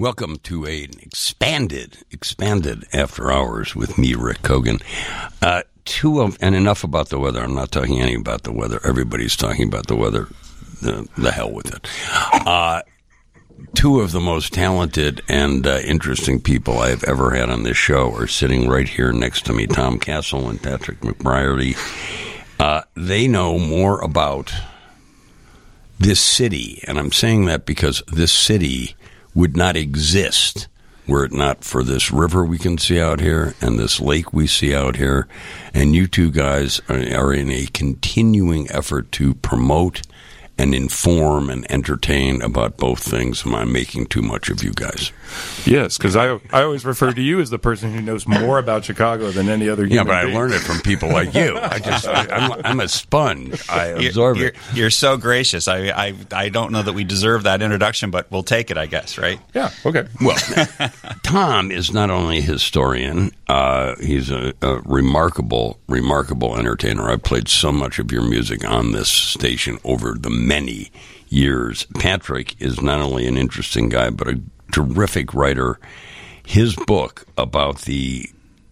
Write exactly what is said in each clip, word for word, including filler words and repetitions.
Welcome to an expanded, expanded After Hours with me, Rick Kogan. Uh, two of, and enough about the weather. I'm not talking any about the weather. Everybody's talking about the weather. The, the hell with it. Uh, two of the most talented and uh, interesting people I have ever had on this show are sitting right here next to me, Tom Castle and Patrick McBriarty. Uh, they know more about this city, and I'm saying that because this city would not exist were it not for this river we can see out here and this lake we see out here. And you two guys are, are in a continuing effort to promote and inform and entertain about both things. Am I making too much of you guys? Yes, because I I always refer to you as the person who knows more about Chicago than any other human Yeah, but being. I learned it from people like you. I just, I, I'm, I'm a sponge. I absorb you're, it. You're, you're so gracious. I, I I don't know that we deserve that introduction, but we'll take it, I guess, right? Yeah, okay. Well, Tom is not only a historian, uh, he's a, a remarkable, remarkable entertainer. I've played so much of your music on this station over the many years. Patrick is not only an interesting guy, but a terrific writer. His book about the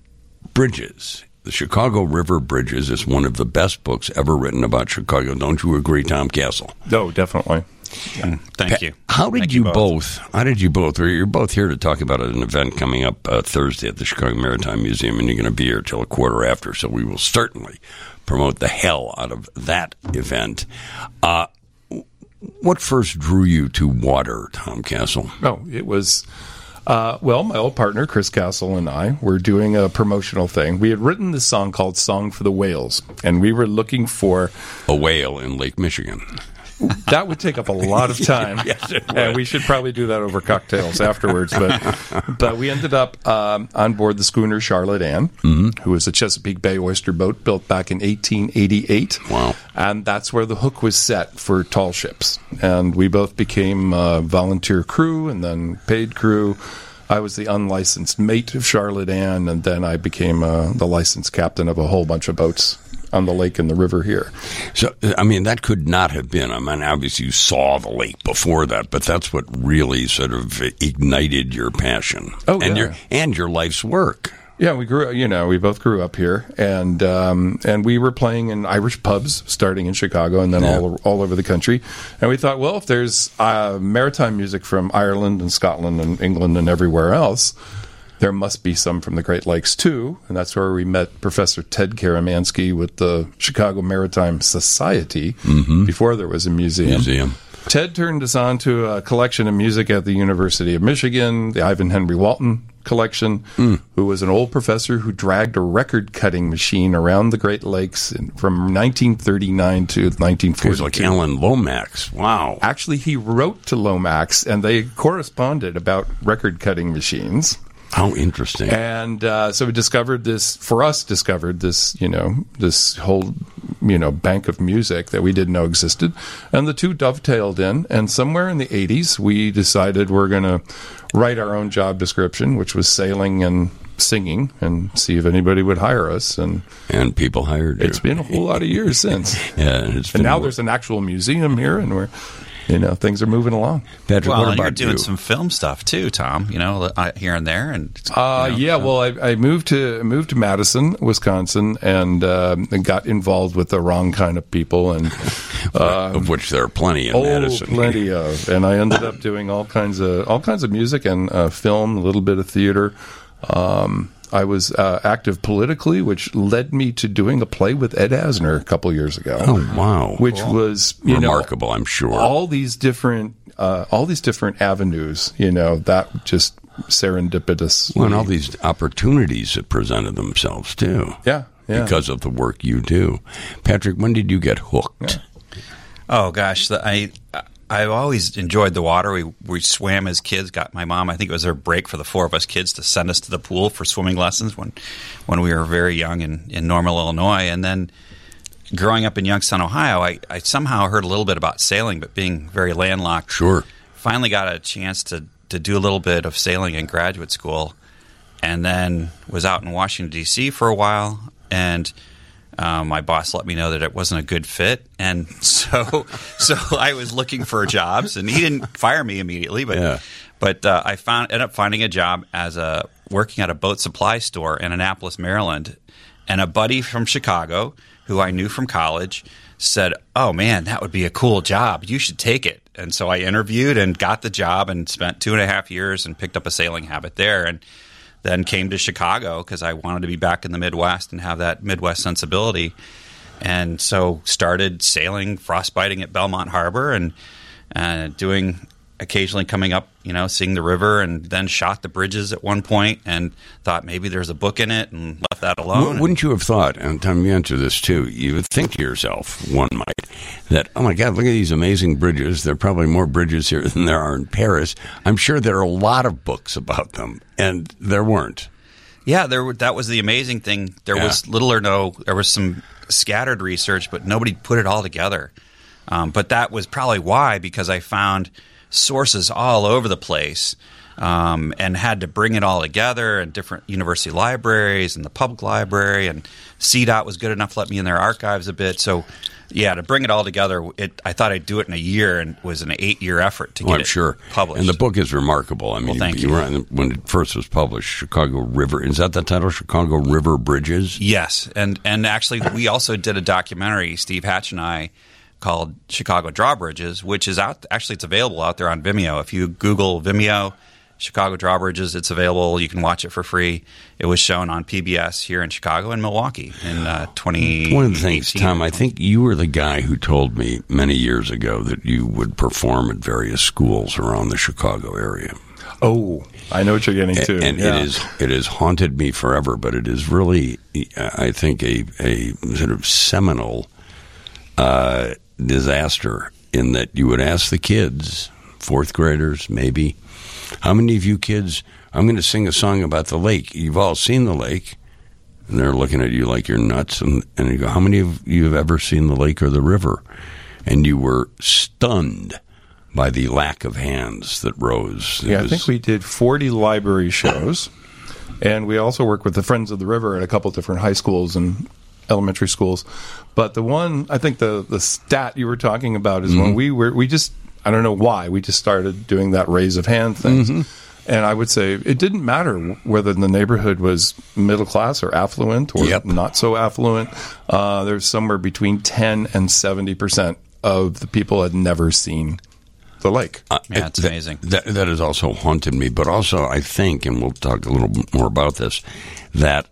bridges, the Chicago River Bridges, is one of the best books ever written about Chicago. Don't you agree, Tom Castle? No, definitely. Yeah. Thank Pa- you. How did Thank you, you both. both. How did you both? You're both here to talk about an event coming up uh, Thursday at the Chicago Maritime Museum, and you're going to be here till a quarter after. So we will certainly promote the hell out of that event. Uh, what first drew you to water, Tom Castle? No, it was, uh, well, my old partner, Chris Castle, and I were doing a promotional thing. We had written this song called Song for the Whales, and we were looking for... A whale in Lake Michigan. That would take up a lot of time, Yes, it would. and we should probably do that over cocktails afterwards. But but we ended up um, on board the schooner Charlotte Ann, mm-hmm. who was a Chesapeake Bay oyster boat built back in eighteen eighty-eight. Wow. And that's where the hook was set for tall ships. And we both became uh, volunteer crew and then paid crew. I was the unlicensed mate of Charlotte Ann, and then I became uh, the licensed captain of a whole bunch of boats on the lake and the river here. So, I mean, that could not have been, I mean, obviously you saw the lake before that, but that's what really sort of ignited your passion. Oh, and yeah. your and your life's work. Yeah, we grew. You know, we both grew up here, and um, and we were playing in Irish pubs, starting in Chicago, and then Yeah. all all over the country. And we thought, well, if there's uh, maritime music from Ireland and Scotland and England and everywhere else, there must be some from the Great Lakes too. And that's where we met Professor Ted Karamansky with the Chicago Maritime Society Mm-hmm. before there was a museum. Museum. Ted turned us on to a collection of music at the University of Michigan, the Ivan Henry Walton collection, mm. who was an old professor who dragged a record-cutting machine around the Great Lakes in, from nineteen thirty-nine to nineteen forty. It was like Alan Lomax. Wow. Actually, he wrote to Lomax, and they corresponded about record-cutting machines. How interesting. And uh, so we discovered this, for us, discovered this, you know, this whole, you know, bank of music that we didn't know existed. And the two dovetailed in. And somewhere in the eighties, we decided we're going to write our own job description, which was sailing and singing, and see if anybody would hire us. And And people hired you. it's been a whole lot of years since. Yeah, and it's And been now more- there's an actual museum here, and we're, you know, things are moving along. Patrick, Well, what and about you're doing you? some film stuff too, Tom. You know, uh, here and there, and Uh, you know, yeah, so- well, I, I moved to moved to Madison, Wisconsin, and, um, and got involved with the wrong kind of people, and uh, of which there are plenty in oh, Madison. plenty of. And I ended up doing all kinds of all kinds of music and uh, film, a little bit of theater. Um, I was uh, active politically, which led me to doing a play with Ed Asner a couple years ago. Oh, wow. Which was you Remarkable, know, I'm sure. all these different uh, all these different avenues. You know, that just serendipitous. Well, and all these opportunities that presented themselves, too. Yeah, yeah. Because of the work you do. Patrick, when did you get hooked? Oh gosh, the, I I always enjoyed the water. We we swam as kids. Got my mom. I think it was her break for the four of us kids to send us to the pool for swimming lessons when when we were very young in, in Normal, Illinois. And then growing up in Youngstown, Ohio, I, I somehow heard a little bit about sailing, but being very landlocked, Sure. finally got a chance to to do a little bit of sailing in graduate school, and then was out in Washington D C for a while. And Um, my boss let me know that it wasn't a good fit, and so so I was looking for jobs, and he didn't fire me immediately, but Yeah. But uh, I found ended up finding a job as a working at a boat supply store in Annapolis, Maryland, and a buddy from Chicago who I knew from college said, "Oh man, that would be a cool job. You should take it." And so I interviewed and got the job and spent two and a half years and picked up a sailing habit there, and then came to Chicago because I wanted to be back in the Midwest and have that Midwest sensibility. And so started sailing, frostbiting at Belmont Harbor, and uh, doing occasionally coming up, you know, seeing the river, and then shot the bridges at one point and thought maybe there's a book in it and left that alone. Wouldn't you have thought, and Tom, you answer this too, you would think to yourself, one might, that, oh my God, look at these amazing bridges. There are probably more bridges here than there are in Paris. I'm sure there are a lot of books about them, and there weren't. Yeah, there. That was the amazing thing. There Yeah. was little or no, there was some scattered research, but nobody put it all together. Um, but that was probably why, because I found sources all over the place, um, and had to bring it all together in different university libraries and the public library, and C DOT was good enough to let me in their archives a bit. So, yeah, to bring it all together, it, I thought I'd do it in a year, and it was an eight-year effort to Well, get I'm it sure. published. And the book is remarkable. I mean, Well, thank you, you. were on, when it first was published, Chicago River. Is that the title, Chicago River Bridges? Yes, and and actually, we also did a documentary, Steve Hatch and I, called Chicago Drawbridges, which is out. Actually, it's available out there on Vimeo. If you Google Vimeo, Chicago Drawbridges, it's available. You can watch it for free. It was shown on P B S here in Chicago and Milwaukee in uh, twenty eighteen. One of the things, Tom, I think you were the guy who told me many years ago that you would perform at various schools around the Chicago area. Oh, I know what you're getting to. And yeah. it is it has haunted me forever, but it is really, I think, a, a sort of seminal uh, disaster in that you would ask the kids, fourth graders maybe, how many of you kids, I'm going to sing a song about the lake. You've all seen the lake. And they're looking at you like you're nuts. And, and you go, how many of you have ever seen the lake or the river? And you were stunned by the lack of hands that rose. It Yeah, I was- think we did forty library shows, and we also work with the Friends of the River at a couple different high schools and elementary schools. But the one, I think the the stat you were talking about is when we were, we just, I don't know why, we just started doing that raise of hand things. And I would say it didn't matter whether the neighborhood was middle class or affluent or Yep. not so affluent. Uh, there's somewhere between ten and seventy percent of the people had never seen the lake. Uh, Yeah, it's that- amazing. That, that has also haunted me, but also I think, and we'll talk a little bit more about this, that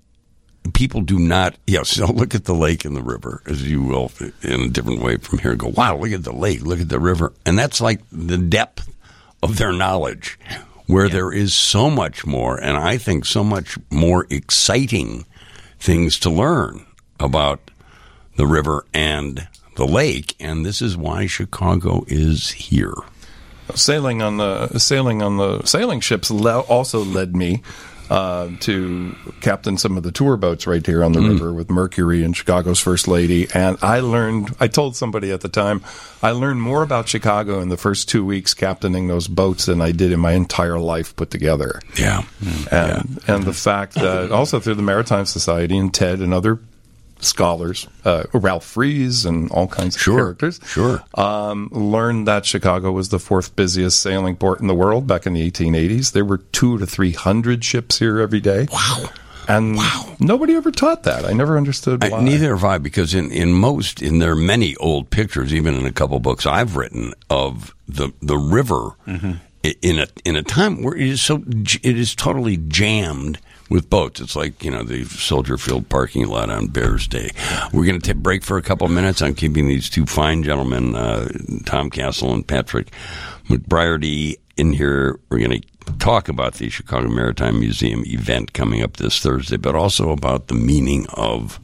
people do not, yes, they'll look at the lake and the river, as you will, in a different way from here, and go, wow, look at the lake, look at the river. And that's like the depth of their knowledge, where there is so much more, and I think so much more exciting things to learn about the river and the lake, and this is why Chicago is here. Sailing on the sailing on the sailing ships le- also led me uh, to captain some of the tour boats right here on the river with Mercury and Chicago's First Lady. And I learned, I told somebody at the time, I learned more about Chicago in the first two weeks captaining those boats than I did in my entire life put together. Yeah. And, and the fact that also through the Maritime Society and TED and other scholars, uh, Ralph Fries and all kinds of Sure, characters, sure. um, learned that Chicago was the fourth busiest sailing port in the world back in the eighteen eighties. There were two to three hundred ships here every day. Wow. And nobody ever taught that. I never understood why. I, neither have I, because in, in most, in there are many old pictures, even in a couple books I've written, of the the river i- in a in a time where it is so j- it is totally jammed with boats. It's like, you know, the Soldier Field parking lot on Bears Day. We're going to take a break for a couple of minutes. I'm keeping these two fine gentlemen, uh, Tom Castle and Patrick McBriarty, in here. We're going to talk about the Chicago Maritime Museum event coming up this Thursday, but also about the meaning of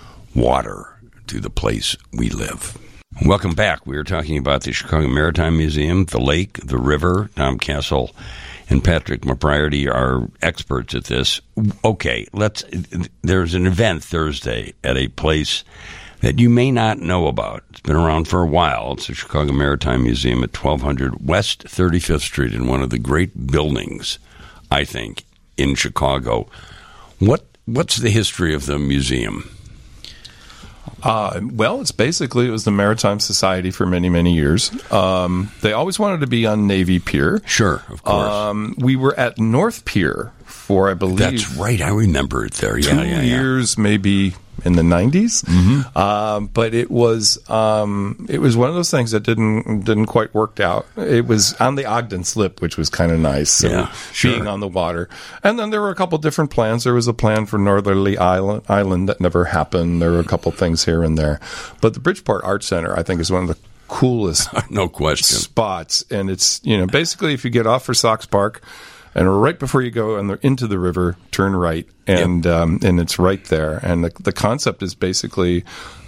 water to the place we live. Welcome back. We are talking about the Chicago Maritime Museum, the lake, the river. Tom Castle and Patrick McBriarty are experts at this. Okay, let's. There's an event Thursday at a place that you may not know about. It's been around for a while. It's the Chicago Maritime Museum at twelve hundred West thirty-fifth Street, in one of the great buildings, I think, in Chicago. What What's the history of the museum? Uh, well, it's basically, it was the Maritime Society for many, many years. Um, they always wanted to be on Navy Pier. Sure, of course. Um, we were at North Pier for, I believe... That's right. I remember it there. Yeah, two yeah, yeah. years, maybe in the nineties. Mm-hmm. Um, but it was um, it was one of those things that didn't didn't quite work out. It was on the Ogden Slip, which was kind of nice. So yeah, sure. Being on the water. And then there were a couple different plans. There was a plan for Northerly Island, Island that never happened. There were a couple things here and there. But the Bridgeport Arts Center, I think, is one of the coolest no question spots. And it's, you know, basically if you get off for Sox Park, and right before you go in the, into the river, turn right, and yep. um, and it's right there. And the the concept is basically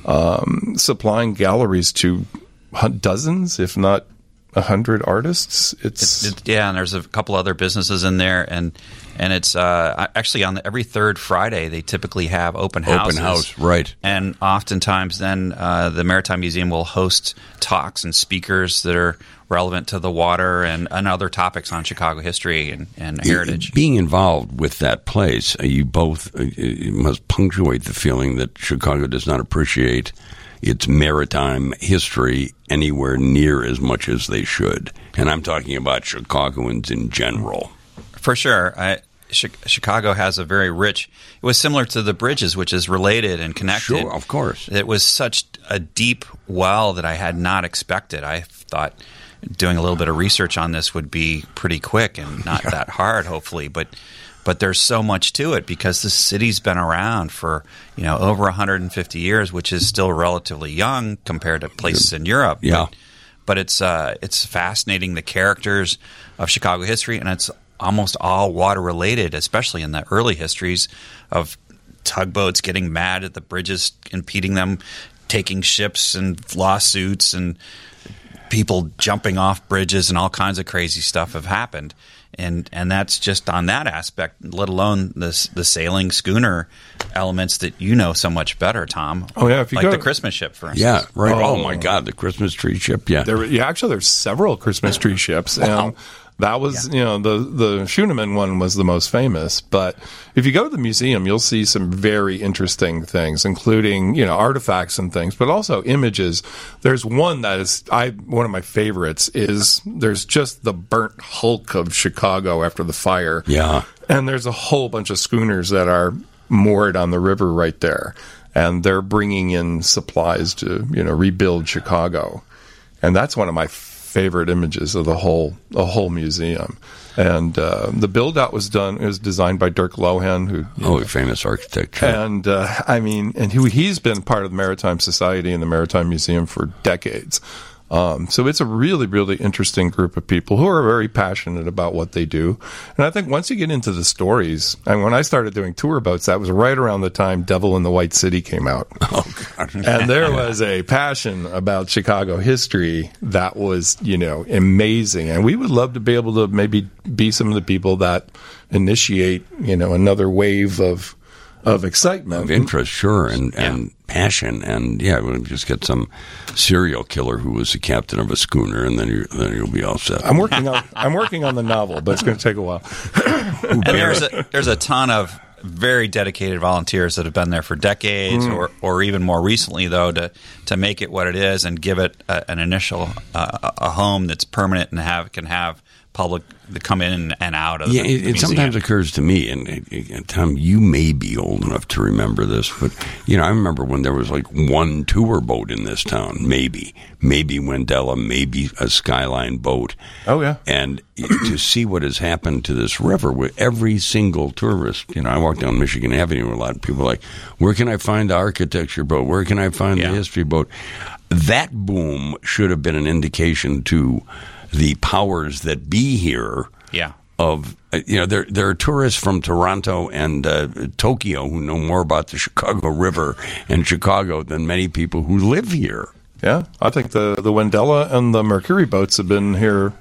um, supplying galleries to dozens, if not a hundred artists. It's it, it, yeah, and there's a couple other businesses in there, and and it's uh, actually on the, every third Friday they typically have open houses. Open house, right? And oftentimes then uh, the Maritime Museum will host talks and speakers that are relevant to the water and, and other topics on Chicago history and, and heritage. Being involved with that place, uh, you both uh, you must punctuate the feeling that Chicago does not appreciate its maritime history anywhere near as much as they should. And I'm talking about Chicagoans in general. For sure. I, Chicago has a very rich – it was similar to the Bridges, which is related and connected. Sure, of course. It was such a deep well that I had not expected. I thought – doing a little bit of research on this would be pretty quick and not yeah. that hard, hopefully. But but there's so much to it because the city's been around for, you know, over one hundred fifty years, which is still relatively young compared to places in Europe. Yeah. But, but it's uh, it's fascinating, the characters of Chicago history, and it's almost all water related, especially in the early histories of tugboats getting mad at the bridges, impeding them, taking ships and lawsuits and people jumping off bridges and all kinds of crazy stuff have happened. And and that's just on that aspect, let alone the, the sailing schooner elements that you know so much better, Tom. Oh, yeah. If you like go, the Christmas ship, for instance. Yeah, right. Oh, Oh, my God, the Christmas tree ship, yeah. There, yeah, actually, there's several Christmas tree ships. Wow. And that was, Yeah. you know, the, the Schooneman one was the most famous. But if you go to the museum, you'll see some very interesting things, including, you know, artifacts and things, but also images. There's one that is, I one of my favorites is there's just the burnt hulk of Chicago after the fire. Yeah. And there's a whole bunch of schooners that are moored on the river right there. And they're bringing in supplies to, you know, rebuild Chicago. And that's one of my favorite images of the whole the whole museum. And uh, the build out was done it was designed by Dirk Lohan, who oh, a famous architect. Sure. And uh, I mean, and who he's been part of the Maritime Society and the Maritime Museum for decades. Um, so it's a really, really interesting group of people who are very passionate about what they do. And I think once you get into the stories, and when I started doing tour boats, that was right around the time Devil in the White City came out. Oh, God. And there was a passion about Chicago history that was, you know, amazing. And we would love to be able to maybe be some of the people that initiate, you know, another wave of of excitement. Of interest, sure, and, yeah. and passion. And, yeah, we'll just get some serial killer who was the captain of a schooner, and then, you, then you'll be all set. I'm working on I'm working on the novel, but it's going to take a while. And there's a, there's a ton of very dedicated volunteers that have been there for decades, mm. or, or even more recently, though, to, to make it what it is and give it a, an initial uh, a home that's permanent and have can have public that come in and out of yeah, the, it, the it sometimes occurs to me, and, and Tom, you may be old enough to remember this, but you know, I remember when there was like one tour boat in this town, maybe, maybe Wendella, maybe a Skyline boat. Oh yeah, and to see what has happened to this river with every single tourist. You know, I walk down Michigan Avenue, a lot of people are like, where can I find the architecture boat? Where can I find yeah. the history boat? That boom should have been an indication to the powers that be here. Yeah. Of you know, there there are tourists from Toronto and uh, Tokyo who know more about the Chicago River and Chicago than many people who live here. Yeah, I think the the Wendella and the Mercury boats have been here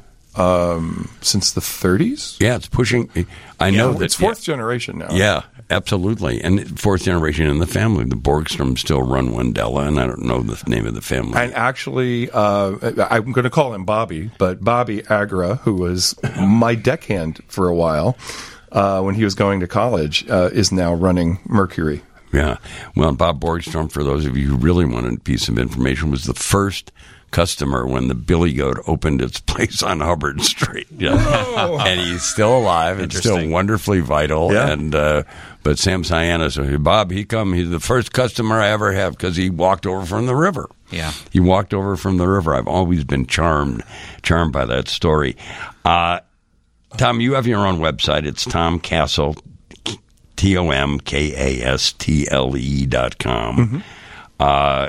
um, since the thirties. Yeah, it's pushing. I know yeah, that it's fourth yeah, generation now. Yeah, absolutely, and fourth generation in the family. The Borgstroms still run Wendella, and I don't know the name of the family. And actually, uh, I'm going to call him Bobby, but Bobby Agra, who was my deckhand for a while uh, when he was going to college, uh, is now running Mercury. Yeah. Well, Bob Borgstrom, for those of you who really wanted a piece of information, was the first customer when the Billy Goat opened its place on Hubbard Street. Yeah. And he's still alive and still wonderfully vital. Yeah. And uh, but Sam Sienna said, Bob, he come. He's the first customer I ever have because he walked over from the river. Yeah. He walked over from the river. I've always been charmed, charmed by that story. Uh, Tom, you have your own website. It's Tom Castle, T O M K A S T L E dot com. Mm-hmm. Uh,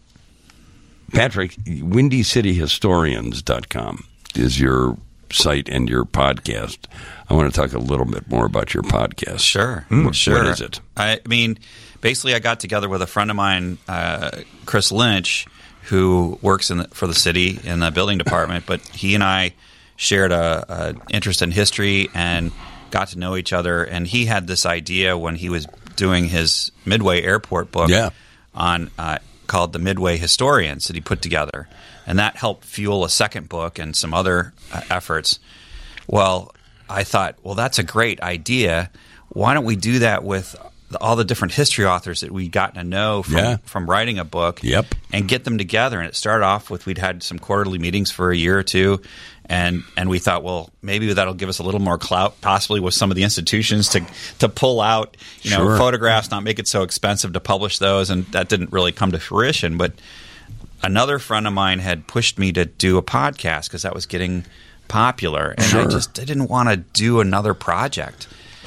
Patrick, Windy City Historians dot com is your site and your podcast. I want to talk a little bit more about your podcast. Sure. Mm, sure. What is it? I mean, basically, I got together with a friend of mine, uh, Chris Lynch, who works in the, for the city in the building department, but he and I shared a, a interest in history and got to know each other. And he had this idea when he was doing his Midway Airport book yeah. on uh, called The Midway Historians that he put together. And that helped fuel a second book and some other uh, efforts. Well, I thought, well, that's a great idea. Why don't we do that with all the different history authors that we'd gotten to know from, yeah. from writing a book yep. and get them together? And it started off with we'd had some quarterly meetings for a year or two. And and we thought, well, maybe that'll give us a little more clout, possibly with some of the institutions to to pull out, you know, sure. photographs, not make it so expensive to publish those. And that didn't really come to fruition. But another friend of mine had pushed me to do a podcast because that was getting popular. And sure. I just I didn't want to do another project.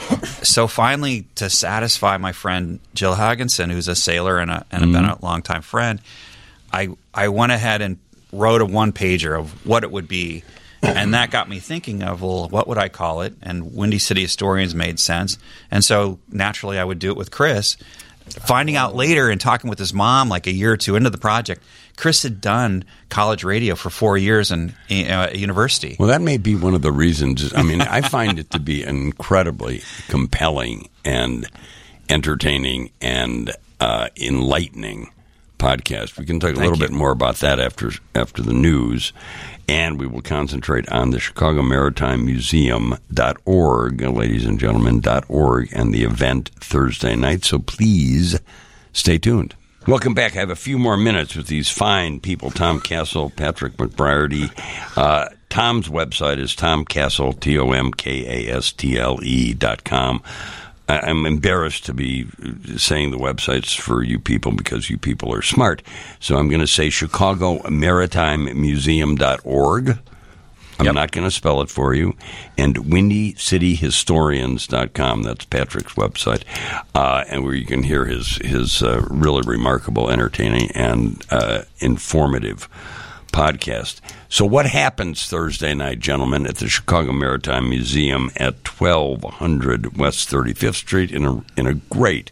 So finally, to satisfy my friend Jill Hagginson, who's a sailor and a, and mm-hmm. been a longtime friend, I I went ahead and wrote a one-pager of what it would be. And that got me thinking of, well, what would I call it? And Windy City Historians made sense. And so naturally I would do it with Chris. Finding out later and talking with his mom like a year or two into the project, Chris had done college radio for four years in uh, university. Well, that may be one of the reasons. I mean, I find it to be an incredibly compelling and entertaining and uh, enlightening podcast. We can talk a Thank little you. bit more about that after after the news. And we will concentrate on the Chicago Maritime Museum dot org, ladies and gentlemen, .org, and the event Thursday night. So please stay tuned. Welcome back. I have a few more minutes with these fine people, Tom Castle, Patrick McBriarty. Uh, Tom's website is Tom Castle, T O M K A S T L E dot com. I'm embarrassed to be saying the websites for you people because you people are smart. So I'm going to say Chicago Maritime Museum dot org. I'm yep. not going to spell it for you. And Windy City Historians dot com. That's Patrick's website. Uh, and where you can hear his, his uh, really remarkable, entertaining, and uh, informative podcast. So what happens Thursday night, gentlemen, at the Chicago Maritime Museum at twelve hundred West thirty-fifth Street in a in a great,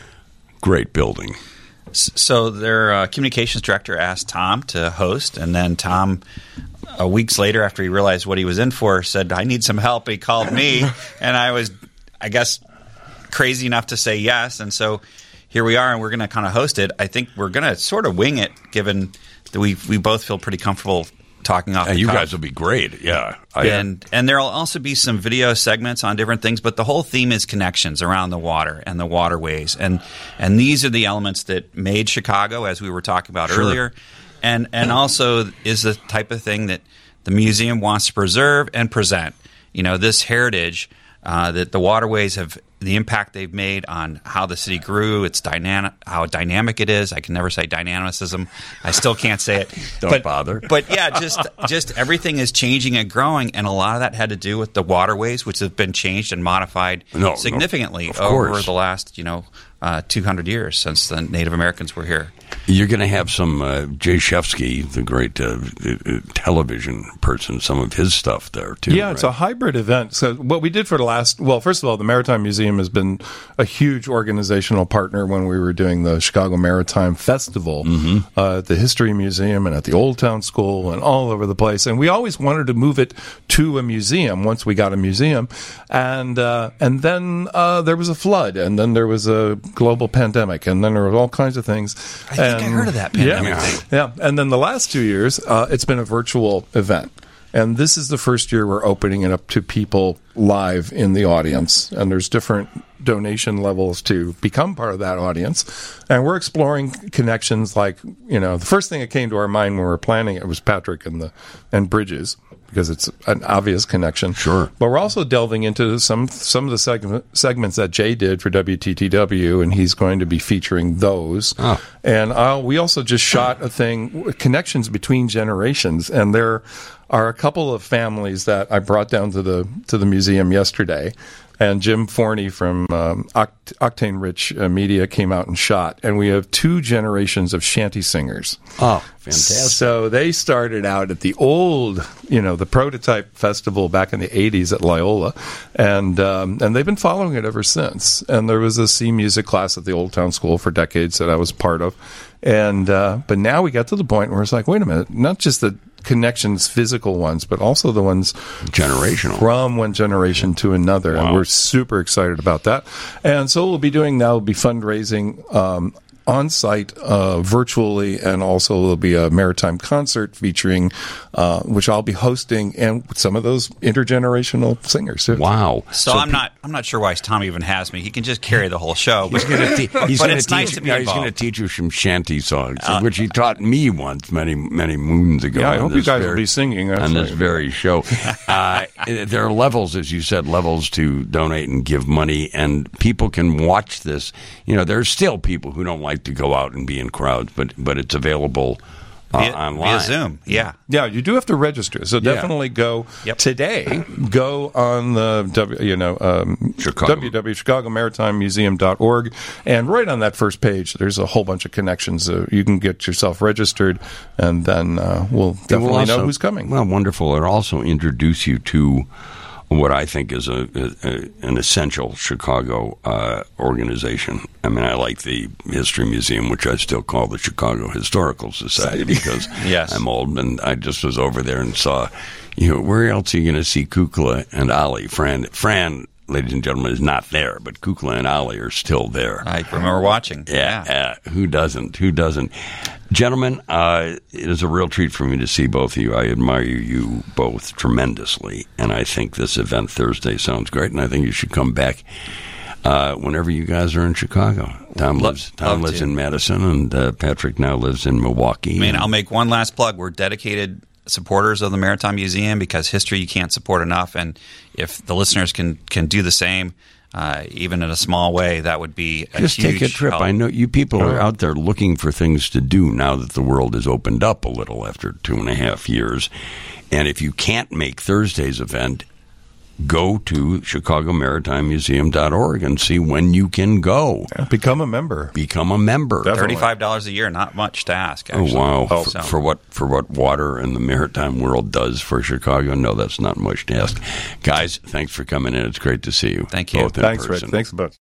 great building? So their uh, communications director asked Tom to host, and then Tom, uh, weeks later after he realized what he was in for, said, I need some help. He called me, and I was, I guess, crazy enough to say yes. And so here we are, and we're going to kind of host it. I think we're going to sort of wing it, given that we we both feel pretty comfortable talking off and the you cuff. guys will be great, yeah. I, and and there will also be some video segments on different things, but the whole theme is connections around the water and the waterways. And and these are the elements that made Chicago, as we were talking about sure. earlier, and and also is the type of thing that the museum wants to preserve and present. You know, this heritage uh, that the waterways have, the impact they've made on how the city grew, its dynamic, how dynamic it is. I can never say dynamicism. I still can't say it. Don't but, bother. But yeah, just just everything is changing and growing, and a lot of that had to do with the waterways, which have been changed and modified no, significantly no, over course. the last, you know, uh, two hundred years since the Native Americans were here. You're going to have some uh, Jay Shefsky, the great uh, uh, television person, some of his stuff there, too. Yeah, right? It's a hybrid event. So what we did for the last, well, first of all, the Maritime Museum has been a huge organizational partner when we were doing the Chicago Maritime Festival mm-hmm. uh, at the History Museum and at the Old Town School and all over the place. And we always wanted to move it to a museum once we got a museum. And uh, and then uh, there was a flood, and then there was a global pandemic, and then there were all kinds of things. I think and, I heard of that pandemic yeah, thing. Yeah, and then the last two years, uh, it's been a virtual event. And this is the first year we're opening it up to people live in the audience. And there's different donation levels to become part of that audience. And we're exploring connections like, you know, the first thing that came to our mind when we were planning it was Patrick and the and Bridges, because it's an obvious connection. Sure. But we're also delving into some some of the segment, segments that Jay did for W T T W, and he's going to be featuring those. Oh. And uh, we also just shot a thing, connections between generations, and there are a couple of families that I brought down to the to the museum yesterday. And Jim Forney from um, Oct- Octane Rich uh, Media came out and shot. And we have two generations of shanty singers. Oh, fantastic. So they started out at the old, you know, the prototype festival back in the eighties at Loyola. And um, and they've been following it ever since. And there was a C music class at the Old Town School for decades that I was part of. And uh, but now we got to the point where it's like, wait a minute, not just the connections, physical ones, but also the ones generational from one generation to another. Wow. And we're super excited about that. And so what we'll be doing now will be fundraising um, on site, uh, virtually, and also there'll be a maritime concert featuring, uh, which I'll be hosting, and some of those intergenerational singers. Wow! So, so I'm pe- not I'm not sure why Tom even has me. He can just carry the whole show. He's going to te- he's but gonna it's teach, nice to be no, involved. He's going to teach you some shanty songs, Uh, which he taught me once many many moons ago. Yeah, I hope you guys very, will be singing on this actually. very show. uh, there are levels, as you said, levels to donate and give money, and people can watch this. You know, there's still people who don't like to go out and be in crowds, but but it's available uh, via, online. via Zoom. Yeah, yeah, you do have to register. So Yeah. definitely go Yep. today. Go on the w, you know um, Chicago. w w w dot chicago maritime museum dot org, and right on that first page, there's a whole bunch of connections. Uh, you can get yourself registered, and then uh, we'll It definitely will also- know who's coming. Well, wonderful. It'll also introduce you to what I think is a, a, an essential Chicago uh, organization. I mean, I like the History Museum, which I still call the Chicago Historical Society because Yes. I'm old, and I just was over there and saw, you know, where else are you going to see Kukla and Ali? Fran, Fran, ladies and gentlemen, is not there, but Kukla and Ali are still there. I remember watching. Yeah, uh, who doesn't? Who doesn't? Gentlemen, uh, it is a real treat for me to see both of you. I admire you both tremendously, and I think this event Thursday sounds great, and I think you should come back uh, whenever you guys are in Chicago. Tom Lo- lives, Tom love lives to. in Madison, and uh, Patrick now lives in Milwaukee. I mean, I'll make one last plug. We're dedicated supporters of the Maritime Museum because history you can't support enough, and if the listeners can can do the same, uh, even in a small way, that would be a Just huge take a trip. help. I know you people are out there looking for things to do now that the world has opened up a little after two and a half years. And if you can't make Thursday's event, go to chicago maritime museum dot org and see when you can go. Yeah, become a member. Become a member. Definitely. thirty-five dollars a year, not much to ask. Oh Actually. wow! Oh, for, so- for what for what water and the maritime world does for Chicago, no, that's not much to ask. Guys, thanks for coming in. It's great to see you. Thank you. Both in Thanks, person. Rick. Thanks a bunch.